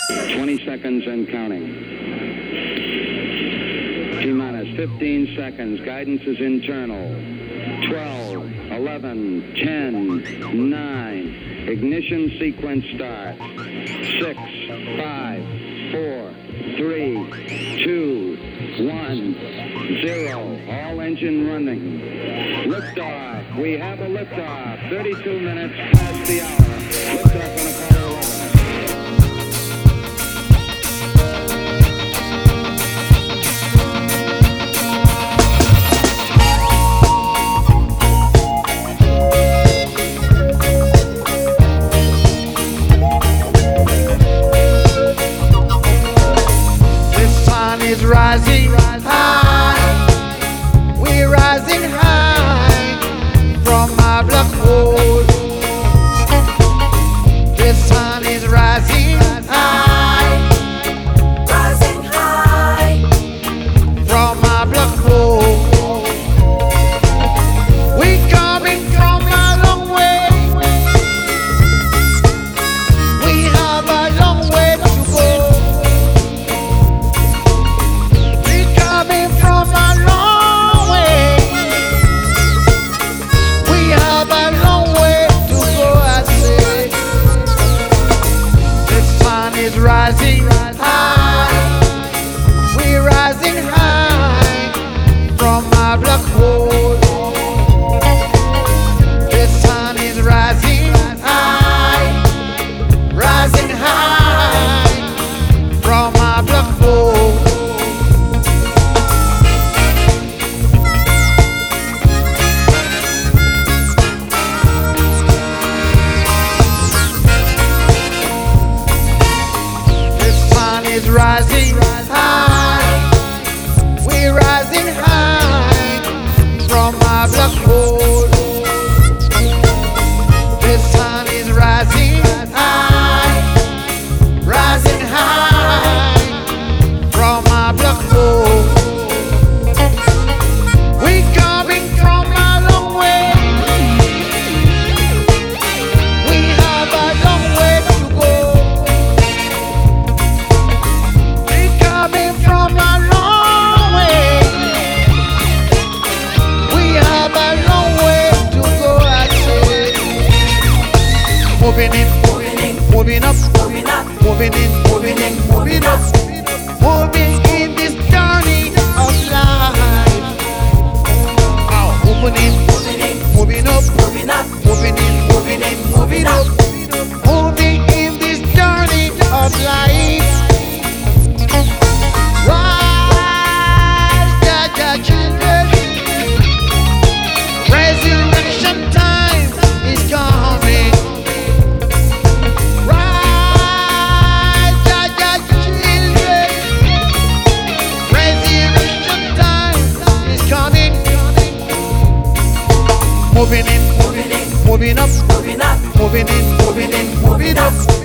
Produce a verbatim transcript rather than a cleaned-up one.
twenty seconds and counting. T-minus fifteen seconds. Guidance is internal. twelve, eleven, ten, nine. Ignition sequence starts. six, five, four, three, two, one, zero. All engine running. Liftoff. We have a liftoff. thirty-two minutes past the hour. Liftoff on Apollo eleven. Is rising high, we're rising high from our black hole. The sun is rising high, rising high from our black hole. We're coming from a long way, we have a long way to go. From a long way, we have a long way to go. I say the sun is rising high, we're rising high from our black hole. The sun is rising high, rising high from our black hole. Is rising high, we're rising high from our black hole. The sun is rising high, rising high from our black hole. We're coming from a long way, we have a long way to go. Coming from a long way, we have a long way to go. I say, moving in, moving in, moving up, moving up, moving in, moving in, moving up, moving in this journey of life. Oh, moving in, moving in, moving up, moving up, moving in, moving in, moving up, moving in this journey of life. Rise, Jah Jah children, resurrection time is coming. Rise, Jah Jah children, resurrection time is coming. Moving in, moving in, moving up, moving up, moving in, moving in, moving up.